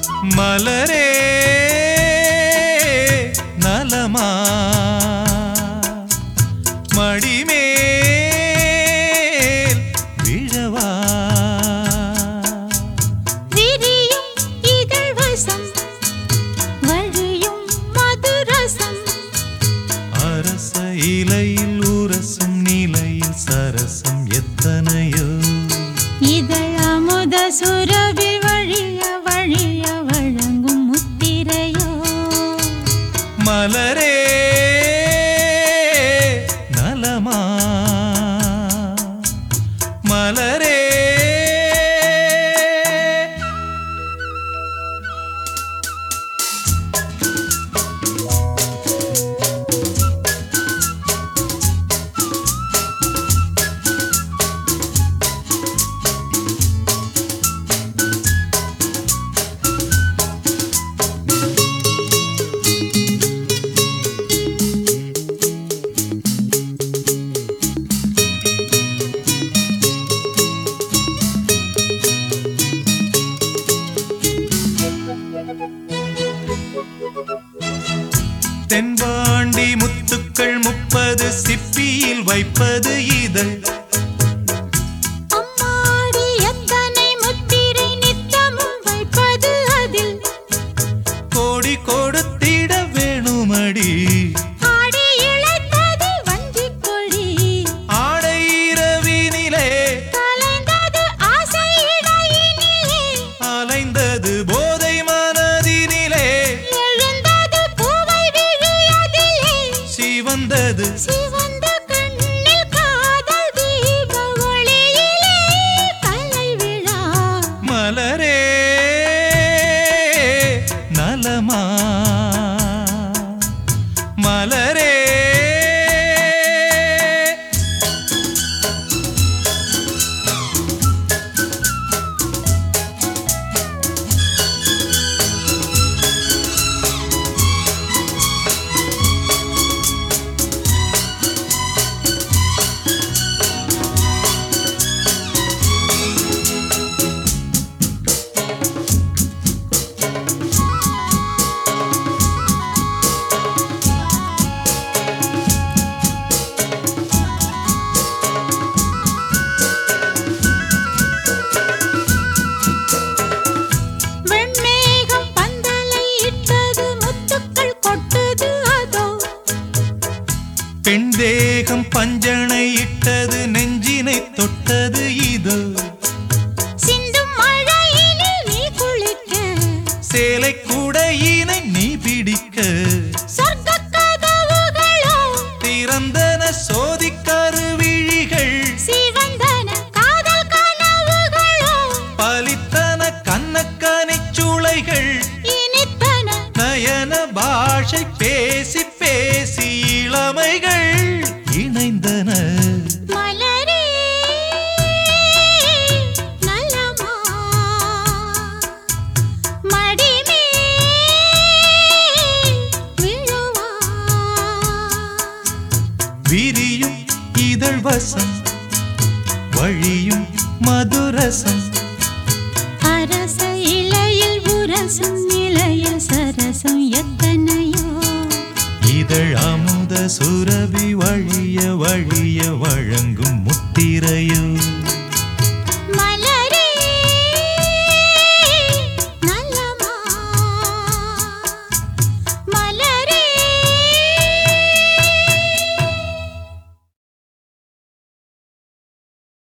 மலரே நலமா மடிமேல் விழவா விரியும் இதழ் வசம் வழியும் மதுரசம் அரச இலையில் உரசும் நிலையில் சரசம் எத்தனையோ இதழ் அமுத சுரபி வழிய வழிய வழங்கும் முத்திரையோ மலரே நலமா மலரே தென்பாண்டி முத்துக்கள் 30 சிப்பியில் வைப்பது இதழ் அம்மாடி எத்தனை முத்திரை நித்தமும் வைப்பது அதில் கோடி கொடுத்திட வேணுமடி ஆடி இழைத்தது வஞ்சிக் கொடி ஆடை இரவினிலே கலைந்தது ஆசை இடையினிலே அலைந்தது போதை மனதினிலே எழுந்தது பூவை விழியதிலே சிவந்தது சிவந்த கண்ணில் காதல் தீப ஒளியிலே கலை விழா மலரே நலமா மலரே வெண்மேகம் பந்தலை இட்டது முத்துக்கள் கொட்டுது அதோ பெண் தேகம் பஞ்சனை இட்டது நெஞ்சினை தொட்டது இதோ சிந்தும் மழையினில் நீ குளிக்க சேலை கூடையினை நீ பிடிக்க சொர்க்கக் கதவுகளோ திறந்தன சோதிக்கருவிழிகள் சிவந்தன காதல் கனவுகளோ பலித்தன கண்ணக்கனிச் சுளைகள் இனித்தன நயன பாஷை பேசி பேசி இளமைகள் இணைந்தன மலரே நலமா மடிமேல் விழுவா விரியும் இதழ் வசம் வழியும் மதுரசம் அரச இலையில் உரசும் நிலையில் சரசம் எத்தனையோ இதழ் அமுத சுரபி வழிய வழிய வழங்கும் முத்திரையோ